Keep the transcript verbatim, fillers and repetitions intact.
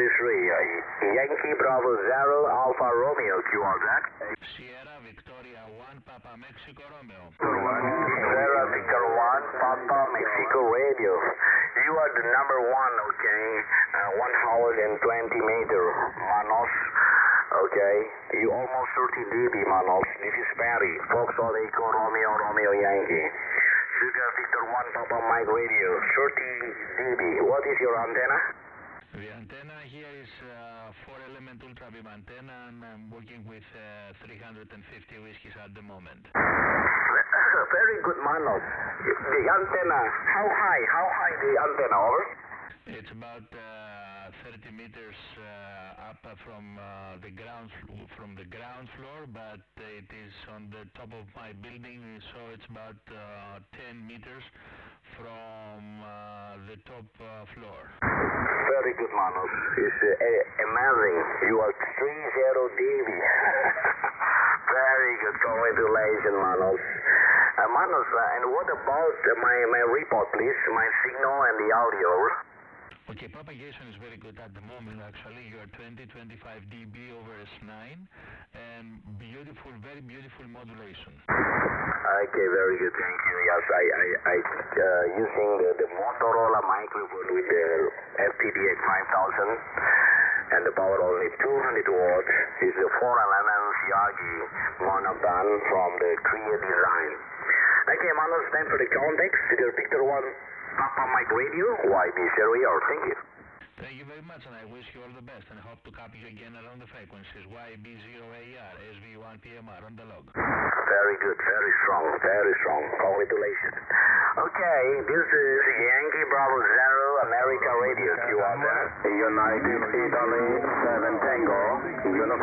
three. Uh, Yankee Bravo Zero Alpha Romeo, Q R that. Sierra Victoria one Papa Mexico Romeo. Sierra Victor one Papa Mexico Radio. You are the number one, okay? Uh, one hundred twenty meter, Manos. Okay, you almost thirty dB, Manos. This is Perry, Foxtrot Echo Romeo Romeo Yankee. Sugar Victor one Papa Mike Radio, thirty dB. What is your antenna? The antenna here is uh, four element ultra beam antenna, and I'm working with uh, three hundred fifty whiskies at the moment. Very good, Manos. The antenna, how high? How high the antenna, over? It's about uh, thirty meters uh, up from uh, the ground from the ground floor, but it is on the top of my building, so it's about uh, ten meters from uh, the top uh, floor. Very good, Manos. It's uh, amazing. You are three zero dB. Very good. Congratulations, Manos. Uh, Manos, uh, and what about uh, my, my report, please? My signal and the audio. Okay, propagation is very good at the moment. Actually, you are twenty to twenty-five dB over S nine, and beautiful, very beautiful modulation. Okay, very good. Thank you. Yes, I, I, I uh, using the, the Motorola microphone with the F T D X five thousand, and the power only two hundred watts. It's a four eleven Yagi monoband from the Korea design. Okay, Manos, time for the context. Figure Victor one Papa Mike Radio, Y B zero E R. Thank you. Thank you very much, and I wish you all the best, and hope to copy you again around the frequencies Y B zero A R, S V one P M R on the log. Very good, very strong, very strong. Congratulations. Okay, this is Yankee Bravo Zero America Radio. Q R there. United Italy seven Tango. Uniform.